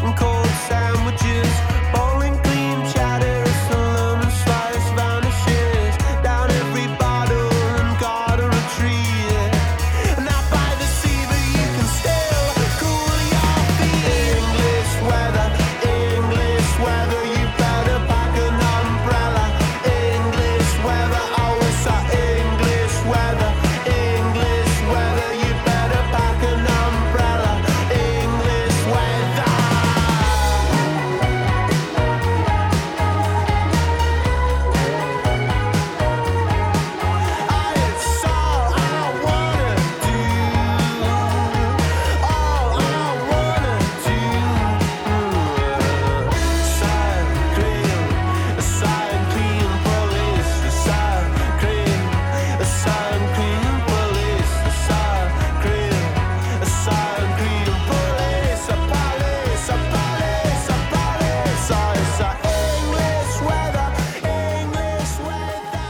and cold sandwiches. Bowling cream shatters, the lemon slice vanishes down every bottle and garter a tree. And out by the sea, but you can still cool your feet. English weather, you better pack an umbrella. English weather, oh it's a English weather, you better pack an umbrella. English weather. It's all I wanna do, all I wanna do. Side cream police, side cream police, side cream police, a police. Oh, it's a English weather, English weather.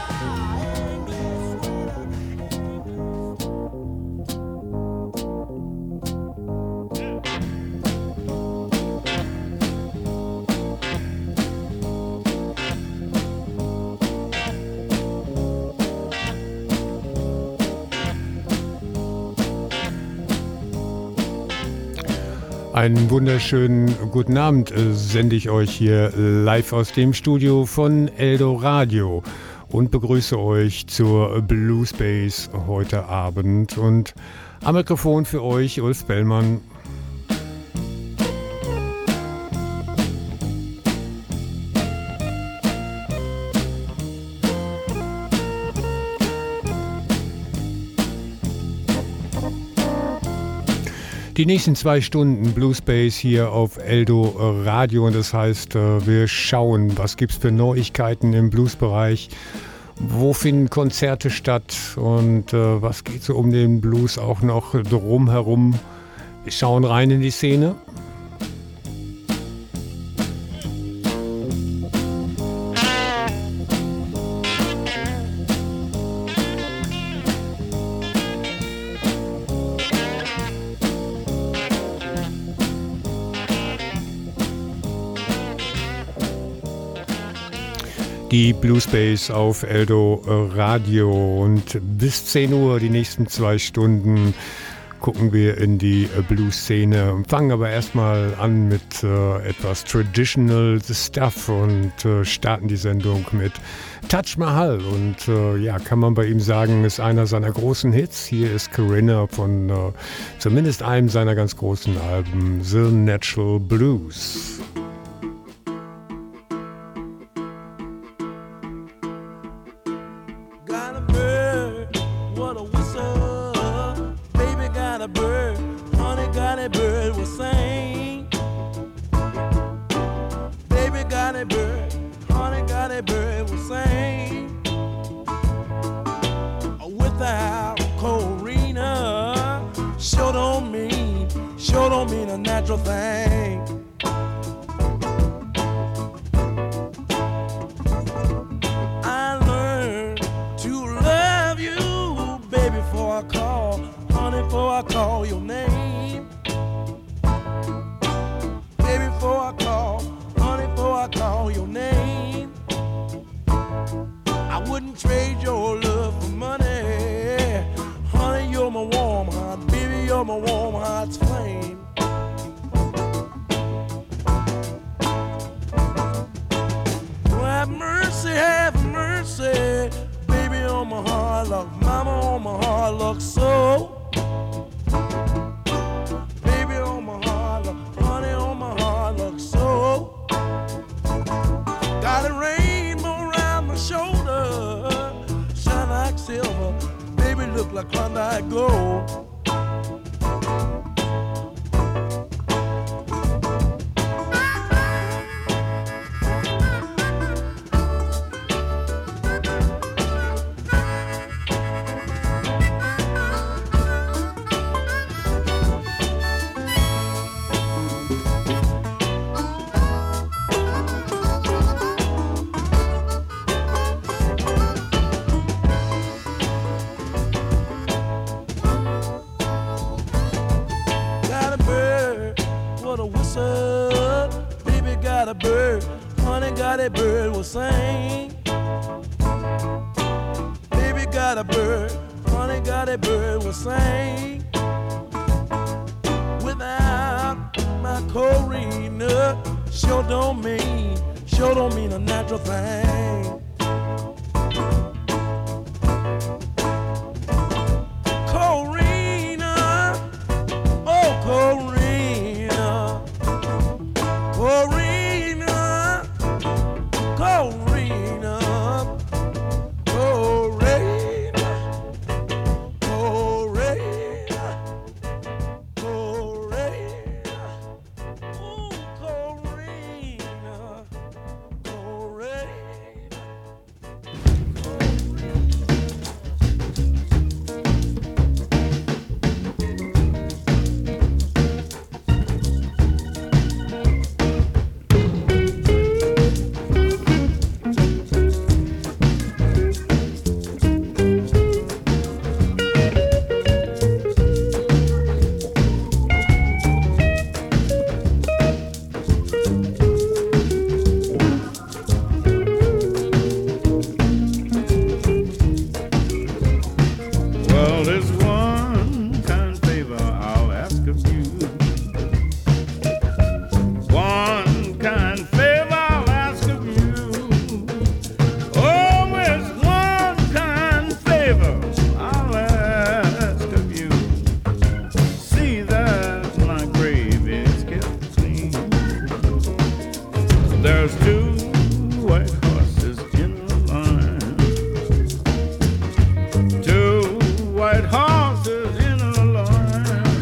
Einen wunderschönen guten Abend sende ich euch hier live aus dem Studio von Eldo Radio und begrüße euch zur Blues Bass heute Abend. Und am Mikrofon für euch Ulf Bellmann. Die nächsten 2 Stunden Blues Bass hier auf Eldo Radio, und das heißt, wir schauen, was gibt's für Neuigkeiten im Bluesbereich, wo finden Konzerte statt und was geht so um den Blues auch noch drumherum. Wir schauen rein in die Szene. Die Blues Bass auf Eldo Radio, und bis 10 Uhr die nächsten 2 Stunden gucken wir in die Blues-Szene. Fangen aber erstmal an mit etwas Traditional Stuff und starten die Sendung mit Taj Mahal. Und ja, kann man bei ihm sagen, ist einer seiner großen Hits. Hier ist Corinna von zumindest einem seiner ganz großen Alben, The Natural Blues. got a bird, honey got a bird will sing. Baby got a bird, honey got a bird will sing. Without my Corina, sure don't mean a natural thing. Corina, oh Corina, Corina, Corina, Corina, Corina, Corina, ooh, Corina, Corina. Well, there's one kind favor I'll ask of you. One kind favor I'll ask of you. Oh, there's one kind favor I'll ask of you. See that my grave is kept clean. There's two white horses in a line. Two white horses in a line.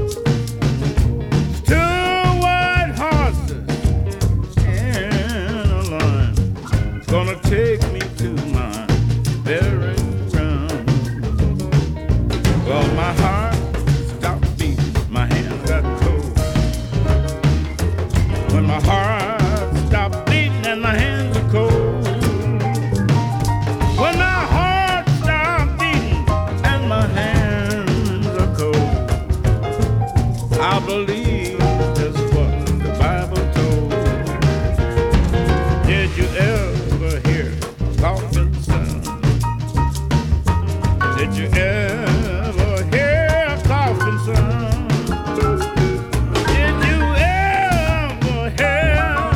Two white horses in a line. Gonna take me to my burial ground. Well, my heart stopped beating, my hands got cold. When my heart stopped beating and my hands are cold. When my heart stopped beating and my hands are cold, I believe that's what the Bible told. Did you ever hear a coughing sound? Did you ever hear a coughing sound? Did you ever hear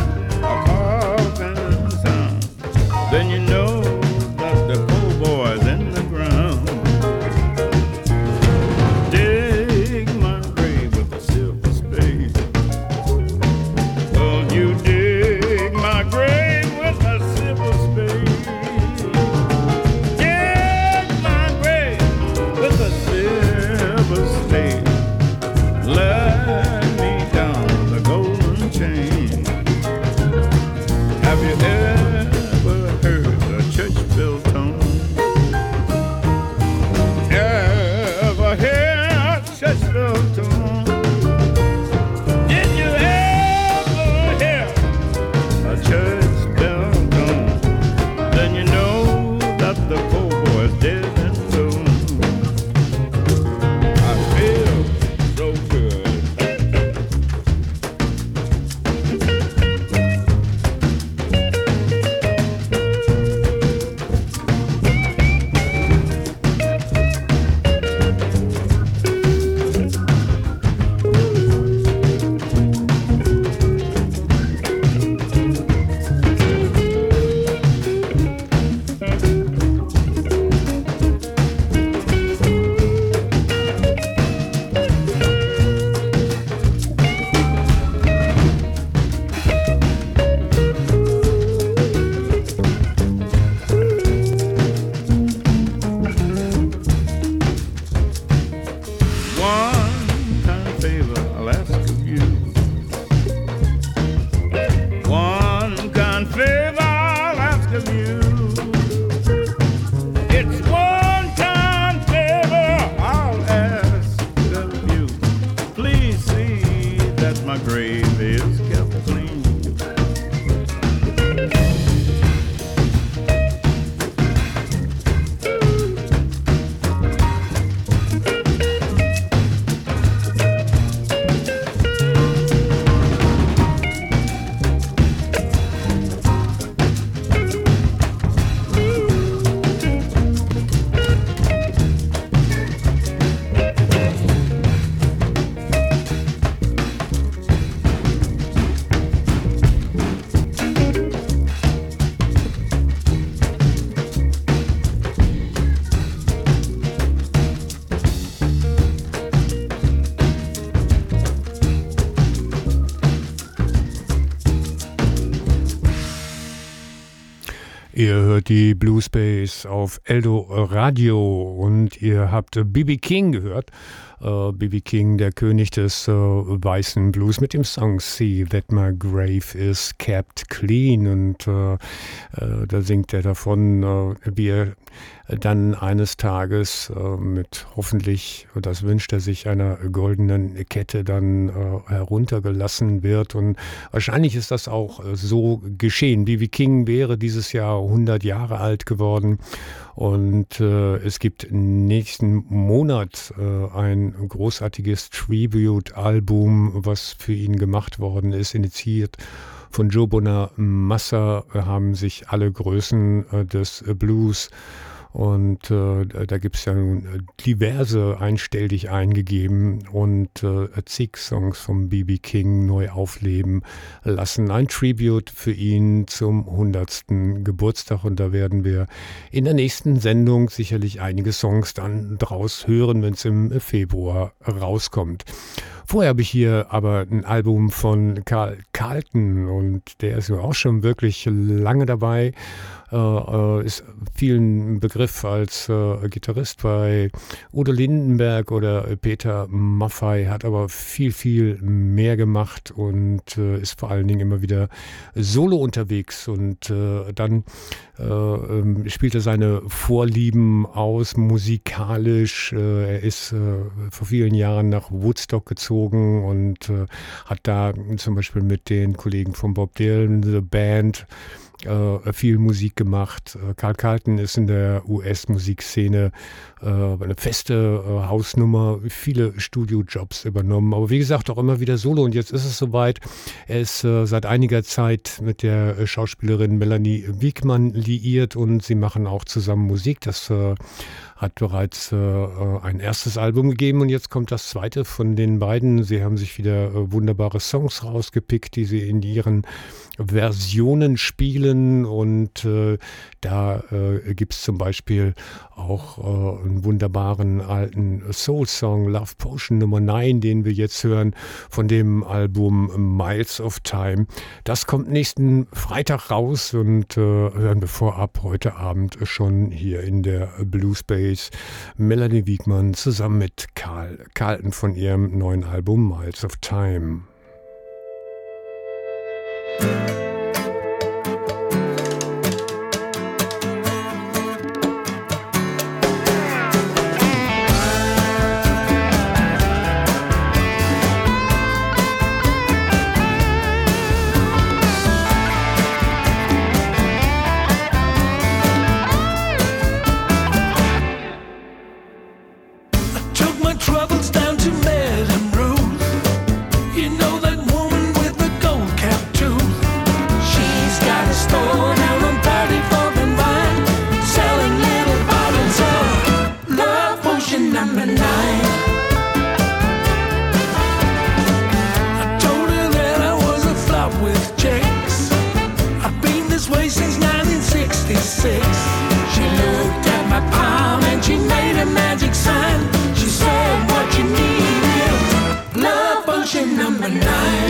Ihr hört die Blue Space auf Eldo Radio und ihr habt B.B. King gehört. B.B. King, der König des weißen Blues mit dem Song See That My Grave Is Kept Clean. Und da singt er davon, wie er dann eines Tages mit hoffentlich, das wünscht er sich, einer goldenen Kette dann heruntergelassen wird. Und wahrscheinlich ist das auch so geschehen. B.B. King wäre dieses Jahr 100 Jahre alt geworden. Und es gibt nächsten Monat ein großartiges Tribute-Album, was für ihn gemacht worden ist, initiiert von Joe Bonamassa, haben sich alle Größen des Blues und da gibt es ja nun diverse einstellig eingegeben und zig Songs vom B.B. King neu aufleben lassen. Ein Tribute für ihn zum 100. Geburtstag und da werden wir in der nächsten Sendung sicherlich einige Songs dann draus hören, wenn es im Februar rauskommt. Vorher habe ich hier aber ein Album von Carl Carlton und der ist ja auch schon wirklich lange dabei. Ist vielen Begriff als Gitarrist bei Udo Lindenberg oder Peter Maffay, hat aber viel mehr gemacht und ist vor allen Dingen immer wieder solo unterwegs und dann spielt er seine Vorlieben aus musikalisch. Er ist vor vielen Jahren nach Woodstock gezogen und hat da zum Beispiel mit den Kollegen von Bob Dylan, The Band, viel Musik gemacht. Carl Carlton ist in der US-Musikszene eine feste Hausnummer, viele Studiojobs übernommen, aber wie gesagt auch immer wieder solo und jetzt ist es soweit. Er ist seit einiger Zeit mit der Schauspielerin Melanie Wiegmann liiert und sie machen auch zusammen Musik. Das hat bereits ein erstes Album gegeben und jetzt kommt das zweite von den beiden. Sie haben sich wieder wunderbare Songs rausgepickt, die sie in ihren Versionen spielen und da gibt es zum Beispiel auch einen wunderbaren alten Soul-Song, Love Potion Nummer 9, den wir jetzt hören von dem Album Miles of Time. Das kommt nächsten Freitag raus und hören wir vorab heute Abend schon hier in der Blue Space Melanie Wiegmann zusammen mit Carl Carlton von ihrem neuen Album Miles of Time. Troubles down to Madame Ruth. You know that woman with the gold cap tooth. She's got a store down on 34th and Vine, selling little bottles of Love Potion number 9. I told her that I was a flop with chicks. I've been this way since 1966. She looked at my palm and she made a magic sign. She said, what you need is Love Potion number 9.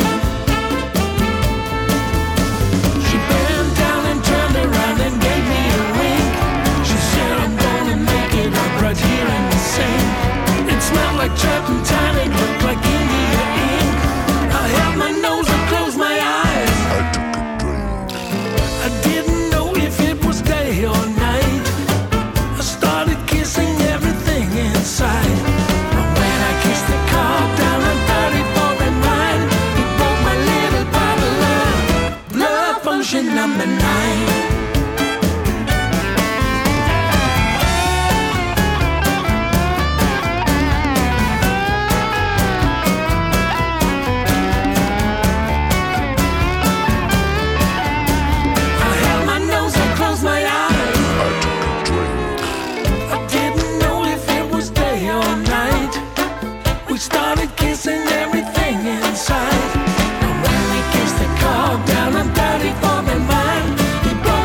She bent down and turned around and gave me a wink. She said, I'm gonna make it up right here in the sink. It smelled like turpentine, it looked like India ink. I held my nose and closed my eyes. I took a drink. I didn't know if it was day or night. I started kissing everything inside. But when I kissed the car down on 34th and Vine, he broke my little bottle of Love Potion number 9. Inside. And when we kissed the car down on 34th and Vine, he broke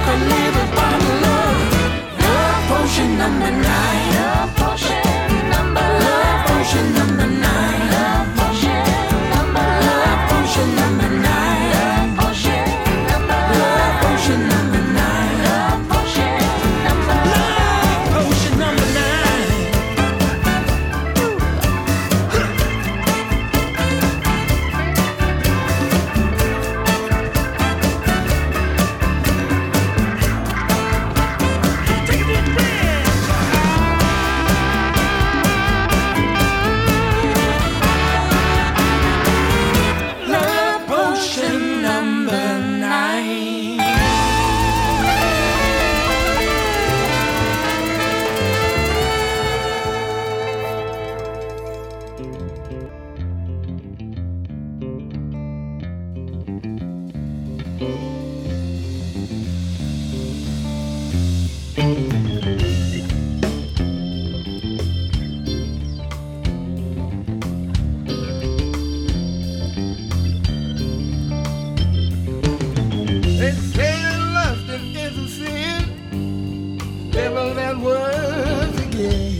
They say that lust is a sin, devil that words again.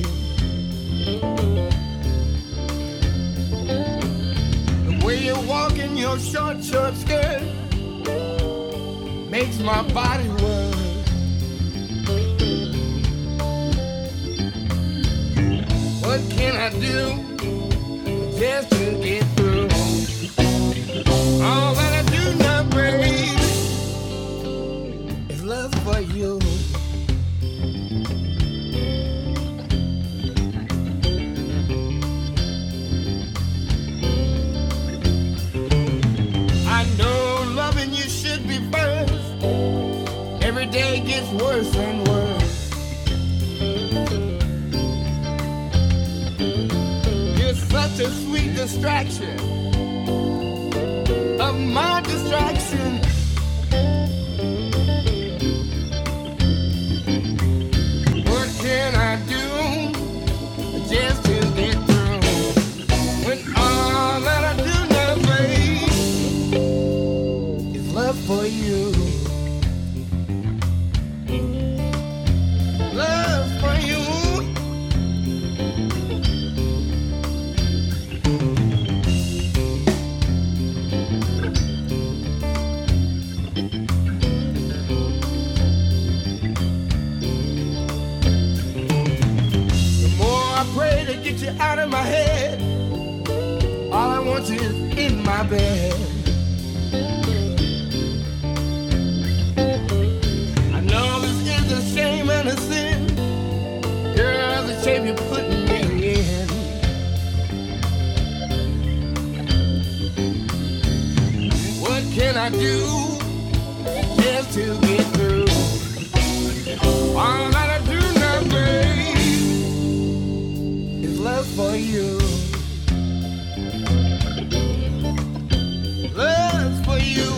The way you walk in your short skirt makes my body work. What can I do just to get through? All that I do now, baby, is love for you. I know loving you should be first. Every day gets worse and worse. You're such a sweet distraction of my distraction. What can I do just to get through? When all that I do now, babe, is love for you. Love for you. The more I pray to get you out of my head, all I want is in my bed. I know this is a shame and a sin. Girl, the shape you're putting me in. What can I do just to get through? All that I do now, babe, is love for you. Love for you.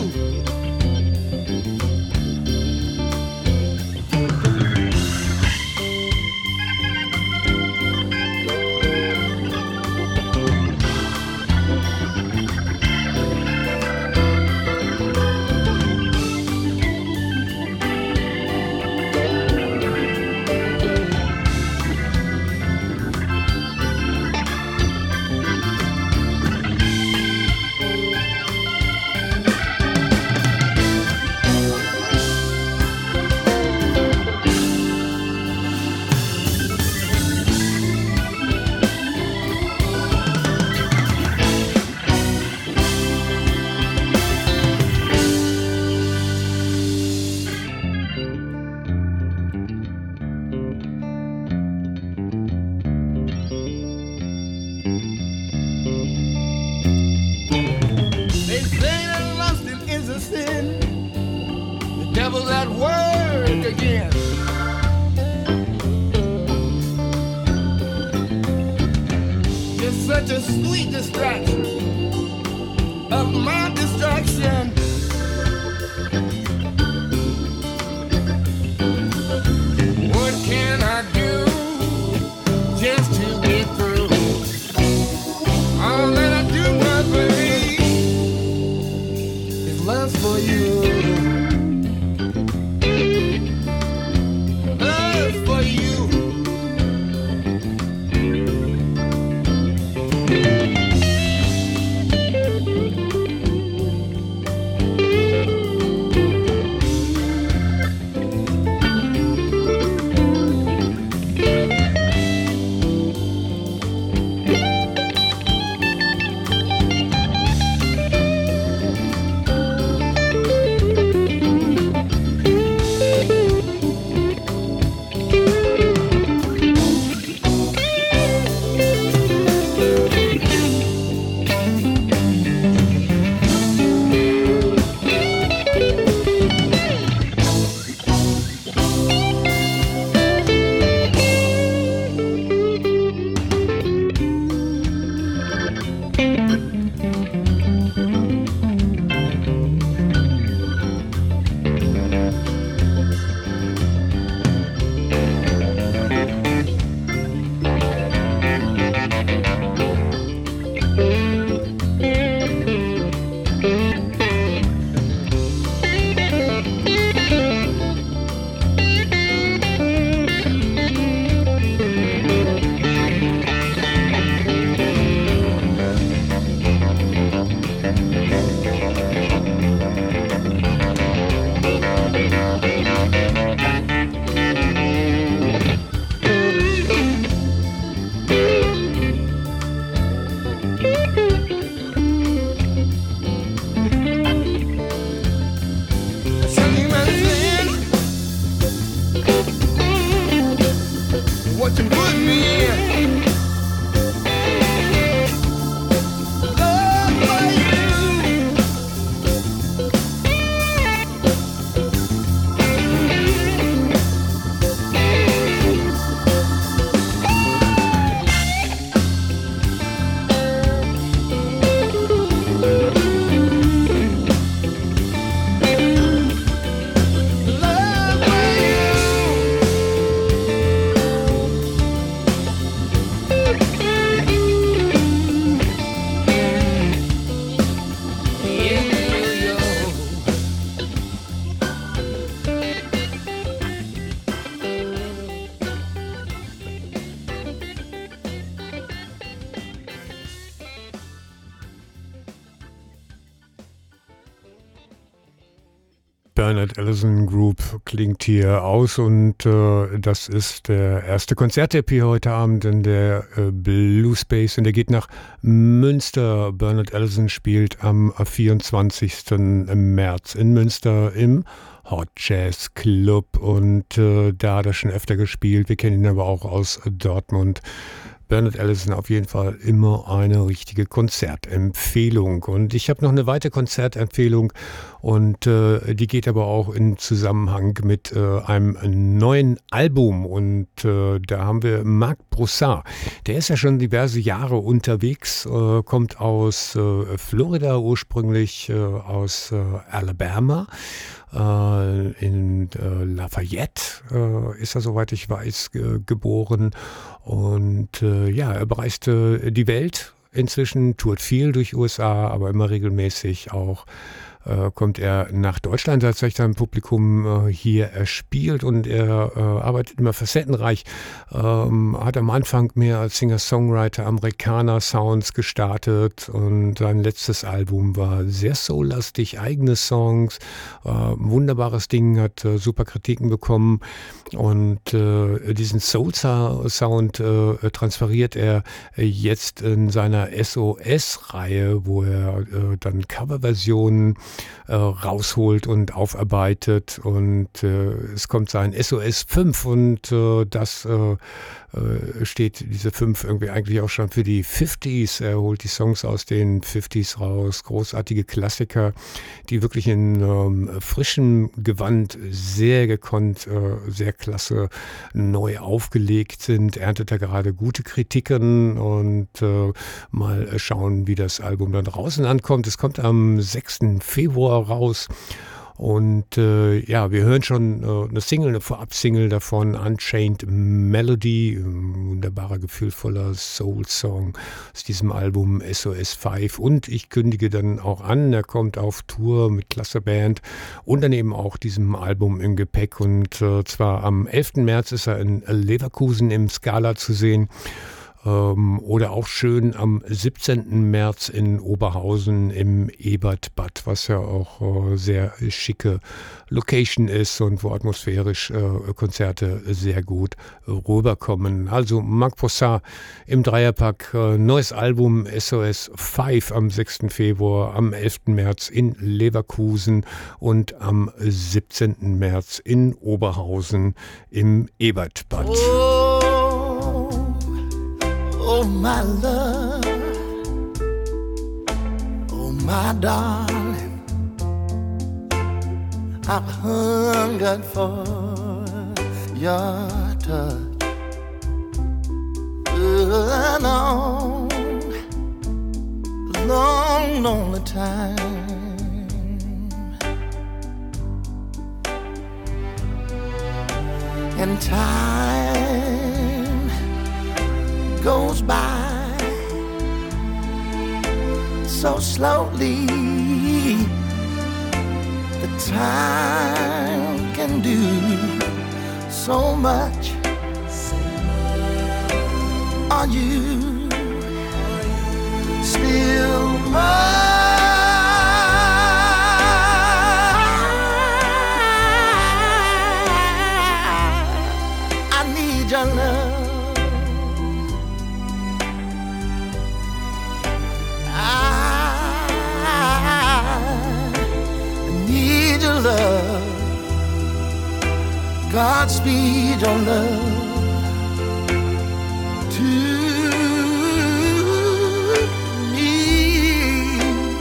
They say that lusting is a sin. The devil's at work again. You're such a sweet distraction of my distraction. What can I do just to get through? All that I do, my baby, is love for you. Love for you. Bernard Allison Group klingt hier aus und das ist der erste Konzert-EP heute Abend in der Blue Space und der geht nach Münster. Bernard Allison spielt am 24. März in Münster im Hot Jazz Club und da hat er schon öfter gespielt. Wir kennen ihn aber auch aus Dortmund. Bernard Allison auf jeden Fall immer eine richtige Konzertempfehlung. Und ich habe noch eine weitere Konzertempfehlung und die geht aber auch in Zusammenhang mit einem neuen Album. Und da haben wir Marc Broussard. Der ist ja schon diverse Jahre unterwegs, kommt aus Florida ursprünglich, aus Alabama. In Lafayette ist er, soweit ich weiß, geboren. Und ja, er bereist die Welt inzwischen, tourt viel durch USA, aber immer regelmäßig auch kommt er nach Deutschland, hat sich sein Publikum hier erspielt und er arbeitet immer facettenreich, hat am Anfang mehr als Singer-Songwriter Amerikaner-Sounds gestartet und sein letztes Album war sehr soul-lastig, eigene Songs, wunderbares Ding, hat super Kritiken bekommen und diesen Soul-Sound transferiert er jetzt in seiner SOS-Reihe, wo er dann Coverversionen rausholt und aufarbeitet und es kommt sein SOS 5 und das steht, diese 5 irgendwie eigentlich auch schon für die 50s. Er holt die Songs aus den 50s raus, großartige Klassiker, die wirklich in frischem Gewand sehr gekonnt, sehr klasse neu aufgelegt sind. Erntet er gerade gute Kritiken und mal schauen, wie das Album dann draußen ankommt. Es kommt am 6. Februar raus. Und ja, wir hören schon eine Single, eine Vorab-Single davon, Unchained Melody, ein wunderbarer, gefühlvoller Soul-Song aus diesem Album SOS 5. Und ich kündige dann auch an, er kommt auf Tour mit klasse Band und dann eben auch diesem Album im Gepäck. Und zwar am 11. März ist er in Leverkusen im Scala zu sehen. Oder auch schön am 17. März in Oberhausen im Ebertbad, was ja auch sehr schicke Location ist und wo atmosphärisch Konzerte sehr gut rüberkommen. Also Marc Broussard im Dreierpack, neues Album SOS 5 am 6. Februar, am 11. März in Leverkusen und am 17. März in Oberhausen im Ebertbad. Oh, my love, oh, my darling, I've hungered for your touch a long, long, lonely time. And time goes by so slowly. The time can do so much. Are you still mine? I need your love. Love, Godspeed your love to me.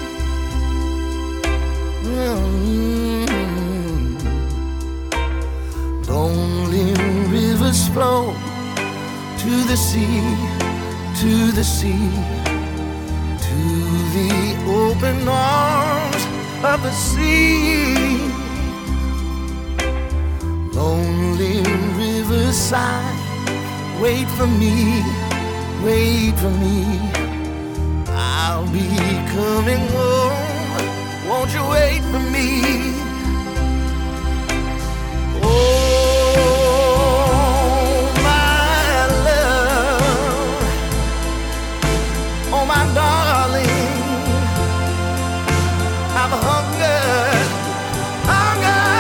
Lonely rivers flow to the sea, to the sea, to the open arms of the sea. Lonely riverside, wait for me, wait for me. I'll be coming home, won't you wait for me? Oh, my love, oh, my darling, I've hungered, hungered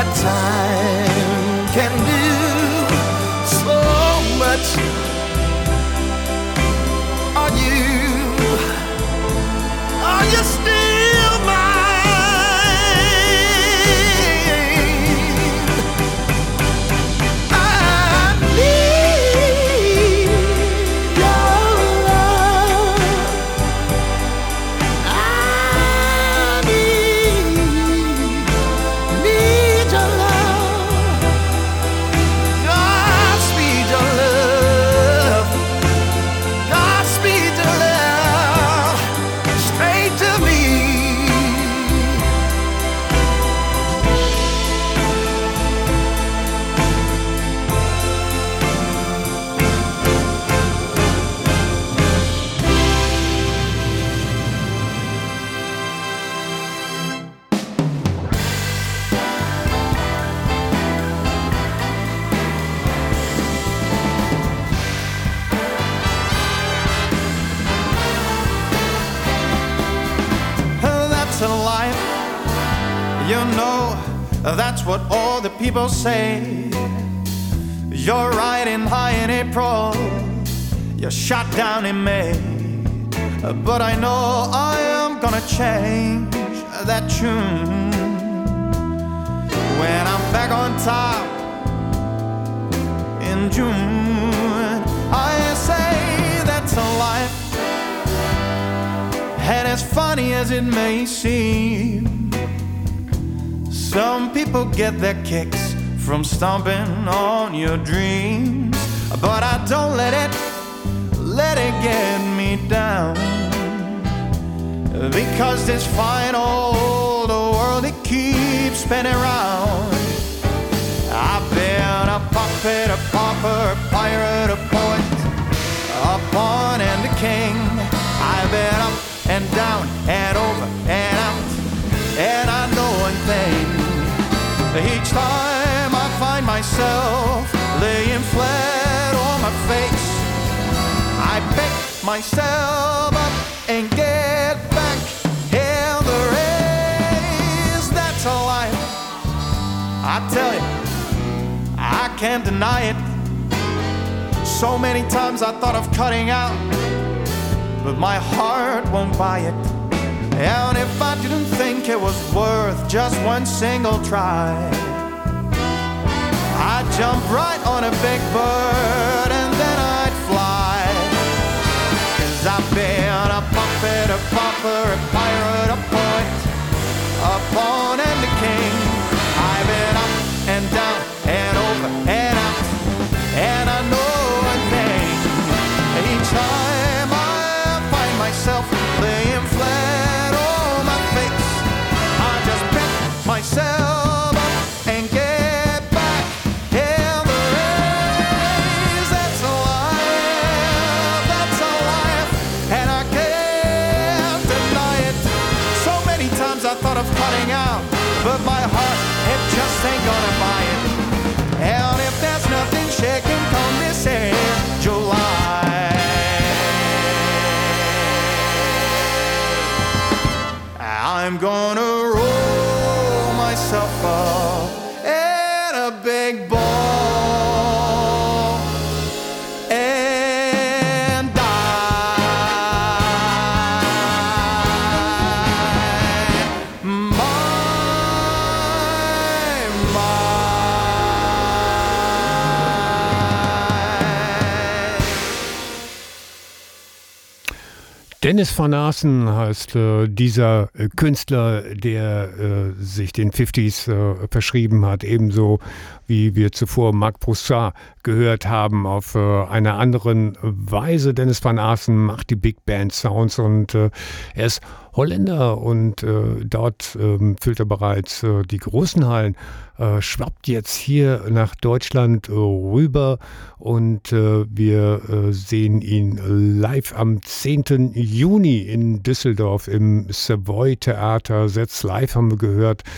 that time can do so much. Are you still mine? I need your love. I need your love. Godspeed your love. Godspeed your love. Straight to me. That's a life, you know, that's what all the people say. You're riding high in April, you're shot down in May. But I know I am gonna change that tune when I'm back on top in June. I say that's a life, and as funny as it may seem, some people get their kicks from stomping on your dreams. But I don't let it get me down, because this fine old world, it keeps spinning round. I've been a puppet, a pauper, a pirate, a poet, a pawn and a king. I've been up and down and over and out, and I know one thing: each time I find myself laying flat on my face, I pick myself up and get back in the race. That's a life, I tell you, I can't deny it. So many times I thought of cutting out, but my heart won't buy it. And if I didn't think it was worth just one single try, I'd jump right on a big bird and then I'd fly. 'Cause I've been a puppet, a pauper, a pirate, a poet, a pawn and a king. I've been up and down and over and out, and I know one thing: each time I find myself laying flat on my face, I just pick myself up and get back in the race. That's a life, and I can't deny it. So many times I thought of cutting out, but my heart, it just ain't gonna buy it. And if there's nothing shaking come this end July, I'm gonna roll myself up in a big ball and die. My. Dennis van Aasen heißt dieser Künstler, der sich den 50s verschrieben hat, ebenso wie wir zuvor Marc Broussard gehört haben, auf einer anderen Weise. Dennis van Aasen macht die Big Band Sounds und er ist Holländer und dort füllt er bereits die großen Hallen, schwappt jetzt hier nach Deutschland rüber und wir sehen ihn live am 10. Juni in Düsseldorf im Savoy Theater. Setz live haben wir gehört.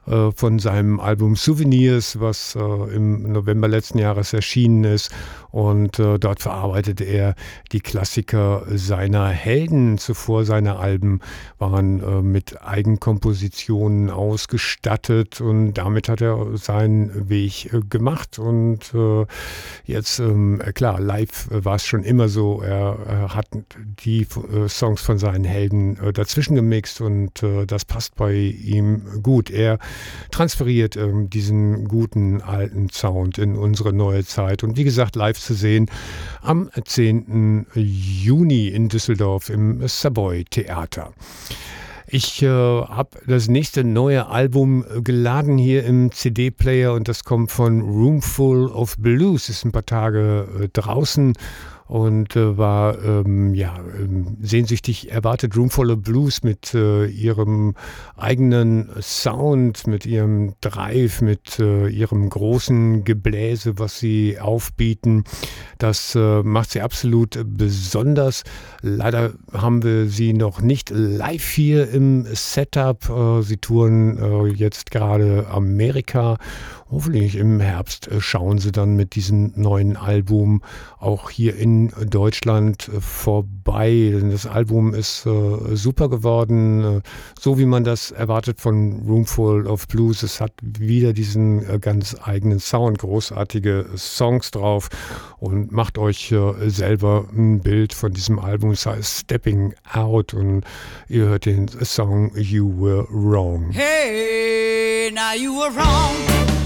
von seinem Album Souvenirs, was im November letzten Jahres erschienen ist. Und dort verarbeitet er die Klassiker seiner Helden. Zuvor seine Alben waren mit Eigenkompositionen ausgestattet und damit hat er seinen Weg gemacht. Und jetzt, klar, live war es schon immer so. Er hat die Songs von seinen Helden dazwischen gemixt und das passt bei ihm gut. Er transferiert diesen guten alten Sound in unsere neue Zeit. Und wie gesagt, live zu sehen am 10. Juni in Düsseldorf im Savoy Theater. Ich habe das nächste neue Album geladen hier im CD-Player und das kommt von Roomful of Blues. Ist ein paar Tage draußen und war sehnsüchtig erwartet. Roomful of Blues mit ihrem eigenen Sound, mit ihrem Drive, mit ihrem großen Gebläse, was sie aufbieten. Das macht sie absolut besonders. Leider haben wir sie noch nicht live hier im Setup. Sie touren jetzt gerade Amerika. Hoffentlich im Herbst schauen sie dann mit diesem neuen Album auch hier in Deutschland vorbei. Das Album ist super geworden, so wie man das erwartet von Roomful of Blues. Es hat wieder diesen ganz eigenen Sound, großartige Songs drauf und macht euch selber ein Bild von diesem Album. Es heißt Stepping Out und ihr hört den Song You Were Wrong. Hey, now you were wrong.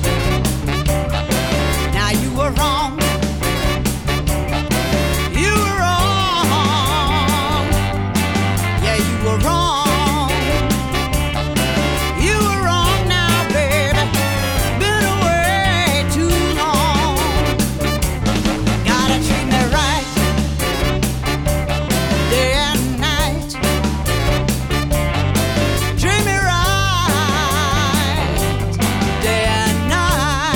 Now you were wrong. You were wrong. Yeah, you were wrong. You were wrong now, baby. Been away too long. Gotta treat me right, day and night. Treat me right, day and night.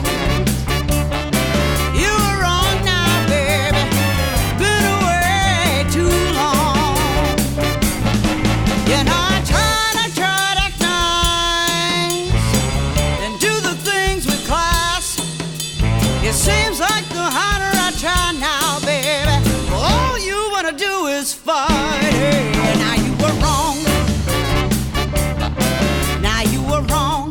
You were wrong now, baby. Been away too long. You know I tried to act nice and do the things with class. It seems like the harder I try now, baby, all you wanna do is fight. Hey, now you were wrong. Now you were wrong.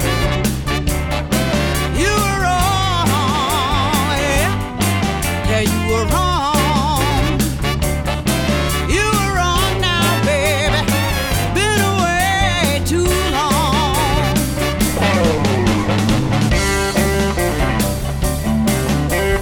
You were wrong. Yeah, yeah, you were wrong. You were wrong now, baby. Been away too long.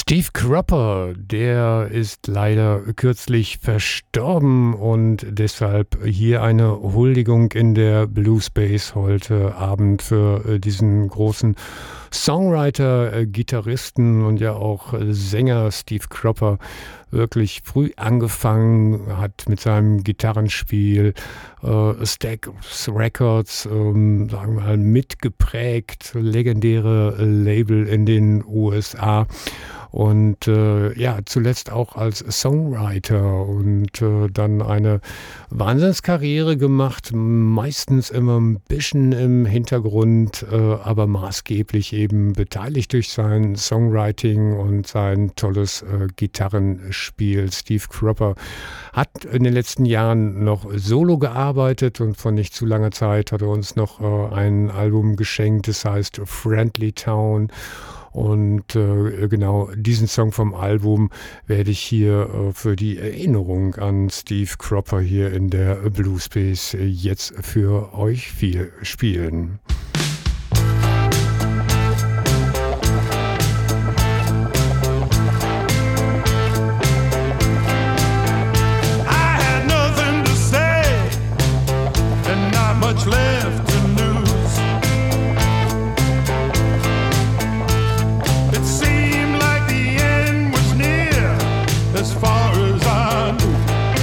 Steve Cropper, der ist leider kürzlich verstorben und deshalb hier eine Huldigung in der Blues Bass heute Abend für diesen großen Songwriter, Gitarristen und ja auch Sänger Steve Cropper. Wirklich früh angefangen, hat mit seinem Gitarrenspiel Stax Records, sagen wir mal, mitgeprägt, legendäre Label in den USA. Und ja, zuletzt auch als Songwriter und dann eine Wahnsinnskarriere gemacht, meistens immer ein bisschen im Hintergrund, aber maßgeblich eben beteiligt durch sein Songwriting und sein tolles Gitarrenspiel. Steve Cropper hat in den letzten Jahren noch solo gearbeitet und vor nicht zu langer Zeit hat er uns noch ein Album geschenkt, das heißt Friendly Town. Und genau diesen Song vom Album werde ich hier für die Erinnerung an Steve Cropper hier in der Blues Bass jetzt für euch viel spielen. I had nothing to say and not much left to lose. As far as I knew,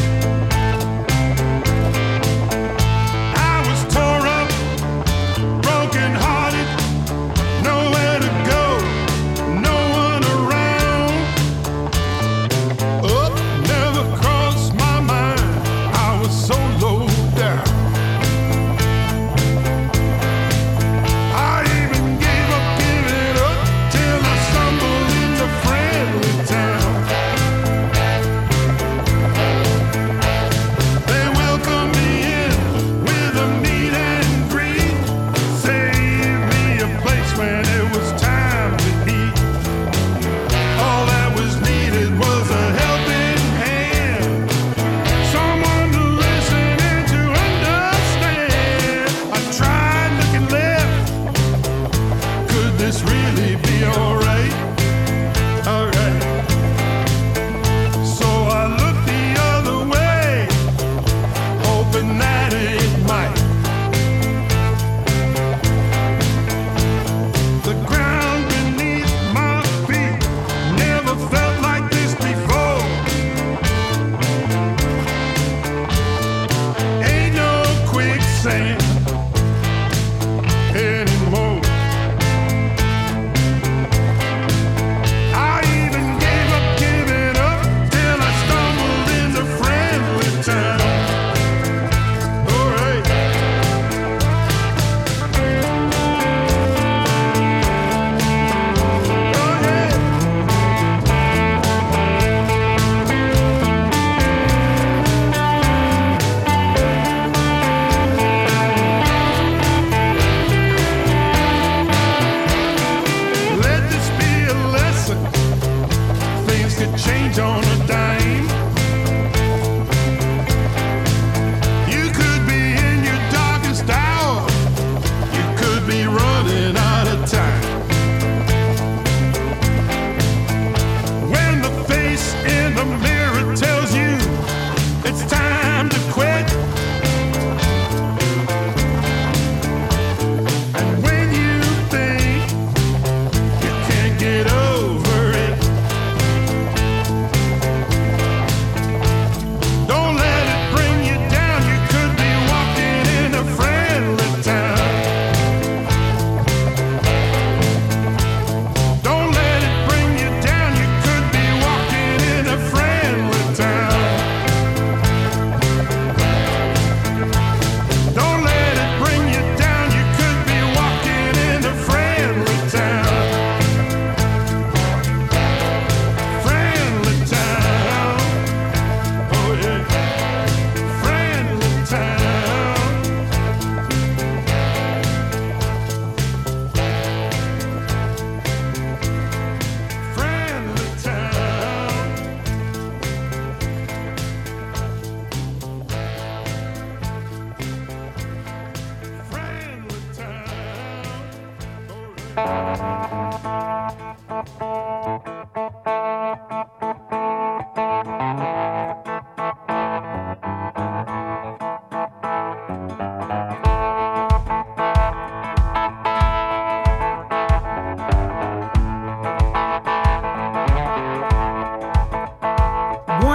I was tore up, broken hearted, nowhere to go, no one around. Up never crossed my mind, I was so low down. I even gave up giving up till I stumbled into friendly town.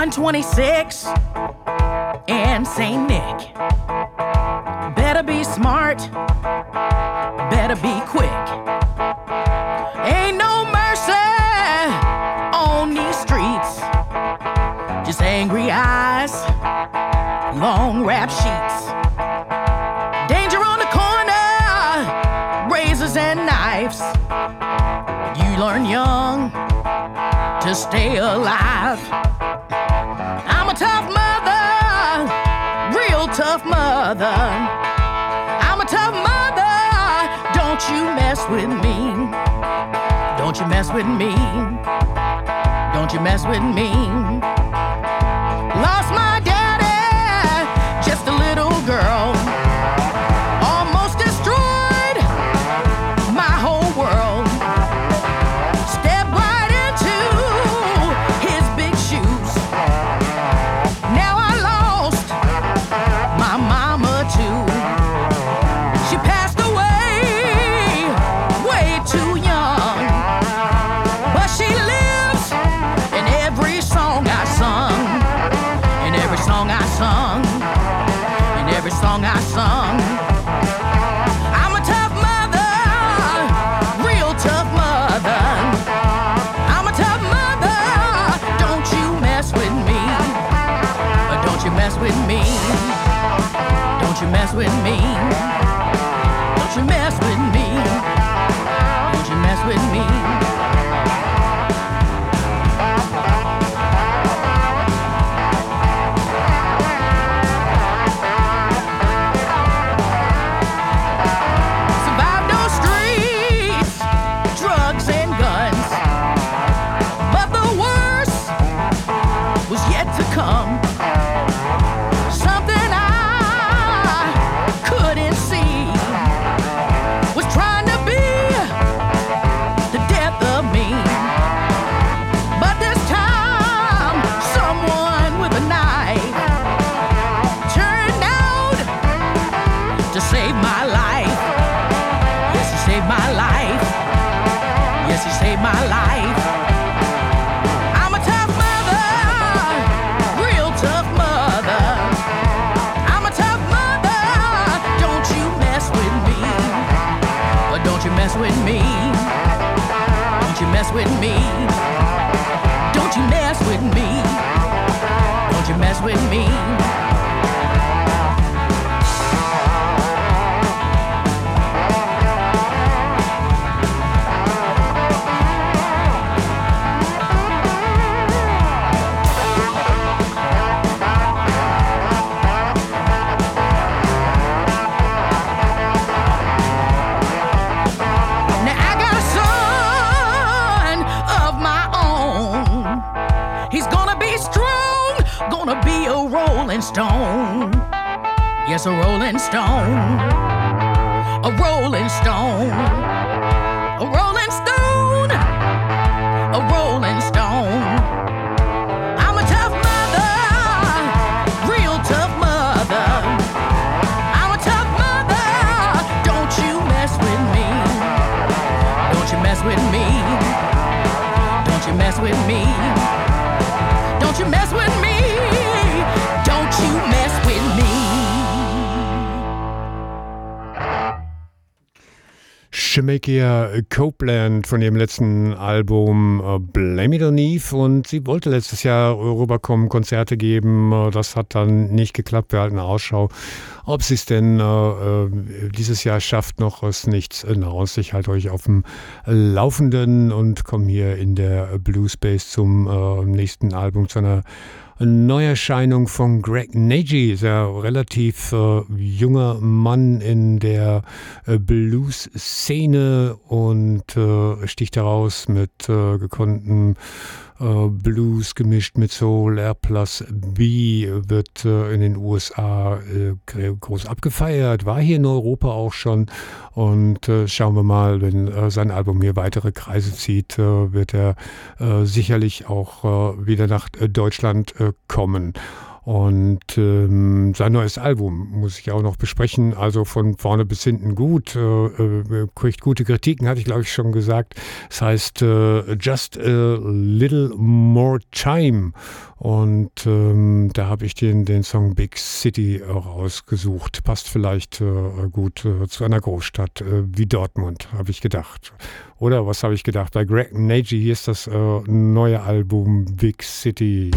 126 and St. Nick. Better be smart, better be quick. Ain't no mercy on these streets, just angry eyes, long rap sheets. Danger on the corner, razors and knives. You learn young to stay alive. I'm a tough mother, real tough mother. I'm a tough mother, don't you mess with me. Don't you mess with me. Don't you mess with me. Lost my daddy, just a little girl. Almost destroyed my whole world. Stepped right into his big shoes. Now I lost my mama too. She passed away way too young, but she lives in every song I sung, in every song I sung, in every song I sung. I'm a tough mother, real tough mother. I'm a tough mother, don't you mess with me. Don't you mess with me. Don't you mess with me. Don't you mess with me. Don't you mess with me. Survived those streets, drugs and guns, but the worst was yet to come. Something I couldn't see was trying to be the death of me. But this time, someone with a knife turned out to save my life. Yes, he saved my life. Yes, he saved my life. I'm a tough mother, real tough mother. I'm a tough mother, don't you mess with me. But don't you mess with me. Don't you mess with me. Don't you mess with me. Don't you mess with me. Now I got a son of my own. He's gonna be strong, gonna be a rolling stone. Yes, a rolling stone. A rolling stone. A rolling stone. A rolling stone. I'm a tough mother, real tough mother. I'm a tough mother, don't you mess with me. Don't you mess with me. Don't you mess with me. Don't you mess with me. Don't you mess with me. Shemekia Copeland von ihrem letzten Album Blame It on Eve, und sie wollte letztes Jahr rüberkommen, Konzerte geben. Das hat dann nicht geklappt. Wir halten Ausschau, ob sie es denn dieses Jahr schafft. Noch ist nichts hinaus. Ich halte euch auf dem Laufenden und komme hier in der Blue Space zum nächsten Album, zu einer Neuerscheinung von Greg Nagy. Ist ja relativ junger Mann in der Blues-Szene und sticht heraus mit gekonnten Blues gemischt mit Soul. R plus B wird in den USA groß abgefeiert, war hier in Europa auch schon, und schauen wir mal, wenn sein Album hier weitere Kreise zieht, wird er sicherlich auch wieder nach Deutschland kommen. Und sein neues Album muss ich auch noch besprechen, also von vorne bis hinten gut, kriegt gute Kritiken, hatte ich glaube ich schon gesagt. Es heißt Just a Little More Time und da habe ich den Song Big City rausgesucht. Passt vielleicht gut zu einer Großstadt wie Dortmund, habe ich gedacht. Oder was habe ich gedacht? Bei Greg Nagy, hier ist das neue Album Big City.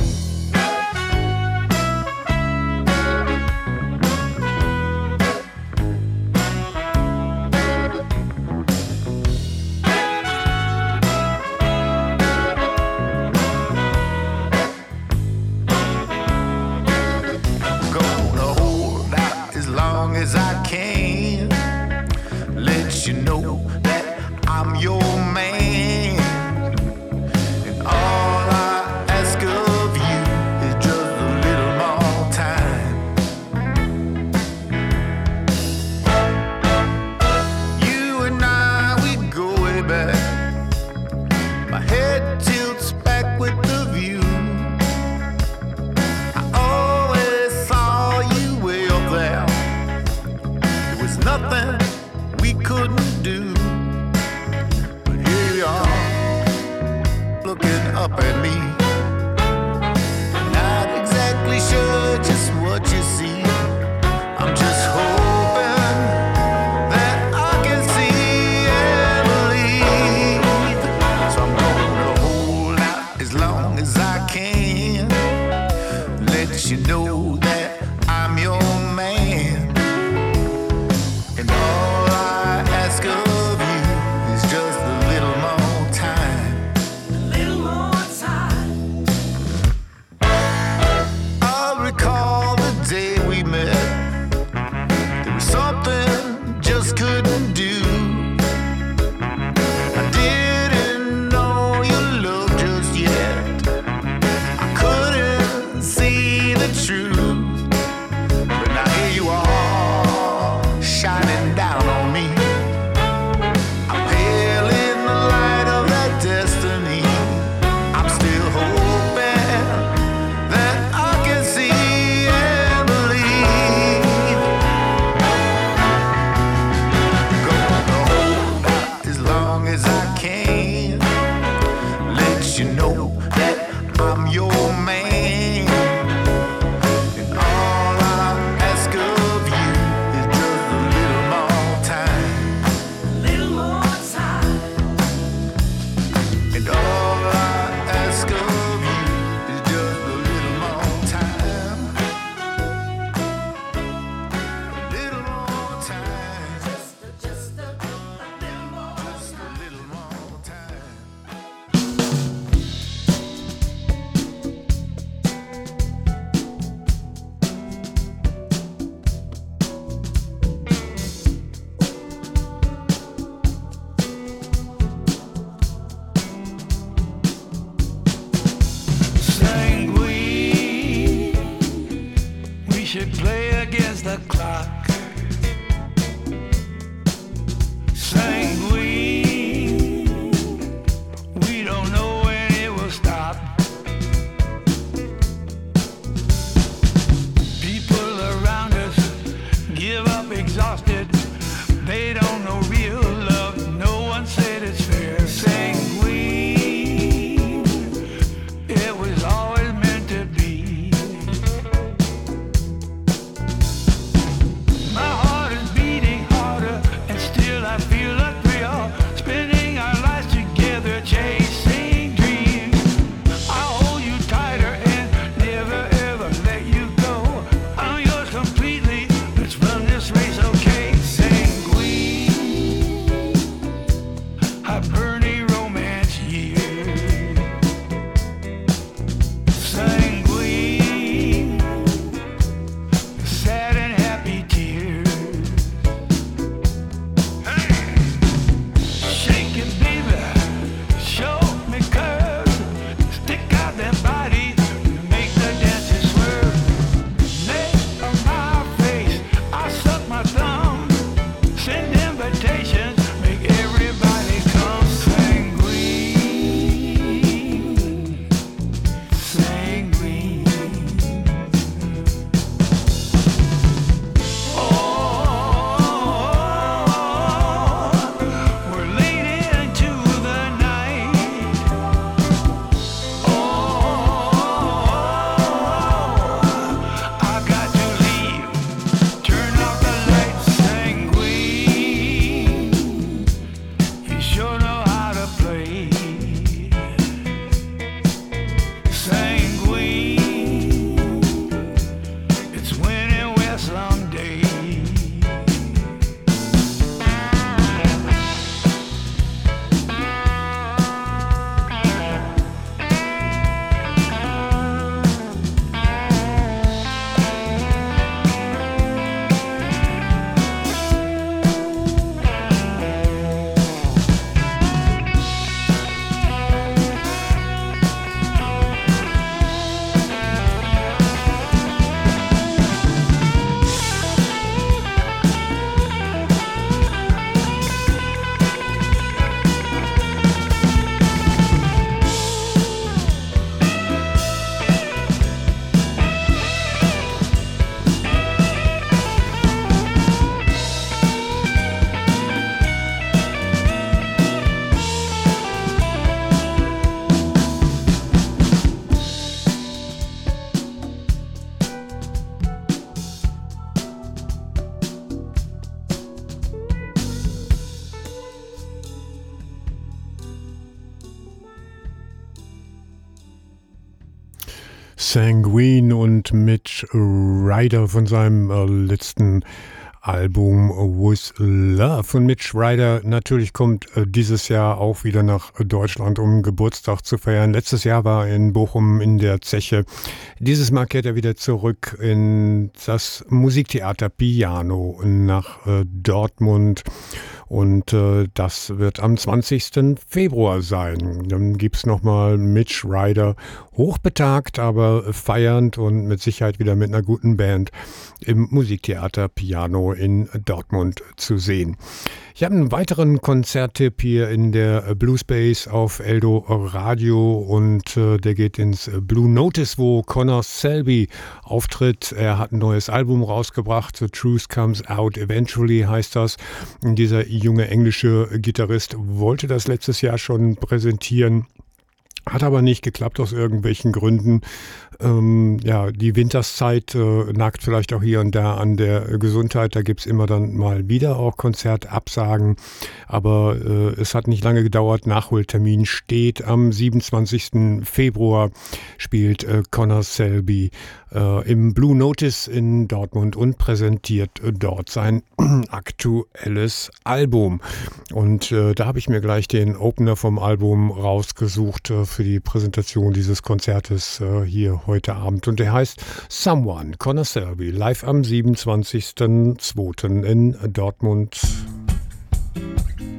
Sanguine und Mitch Ryder von seinem letzten Album With Love. Von Mitch Ryder natürlich kommt dieses Jahr auch wieder nach Deutschland, um Geburtstag zu feiern. Letztes Jahr war er in Bochum in der Zeche. Dieses Mal kehrt er wieder zurück in das Musiktheater Piano nach Dortmund. Und das wird am 20. Februar sein. Dann gibt's nochmal Mitch Ryder, hochbetagt, aber feiernd und mit Sicherheit wieder mit einer guten Band im Musiktheater Piano in Dortmund zu sehen. Ich habe einen weiteren Konzerttipp hier in der Blue Space auf Eldo Radio und der geht ins Blue Notice, wo Connor Selby auftritt. Er hat ein neues Album rausgebracht, The Truth Comes Out Eventually heißt das. Dieser junge englische Gitarrist wollte das letztes Jahr schon präsentieren. Hat aber nicht geklappt aus irgendwelchen Gründen. Die Winterszeit nagt vielleicht auch hier und da an der Gesundheit. Da gibt's immer dann mal wieder auch Konzertabsagen. Aber es hat nicht lange gedauert. Nachholtermin steht. Am 27. Februar spielt Connor Selby im Blue Notice in Dortmund und präsentiert dort sein aktuelles Album. Und da habe ich mir gleich den Opener vom Album rausgesucht für die Präsentation dieses Konzertes hier heute Abend. Und der heißt Someone, Connor Selby, live am 27.02. in Dortmund.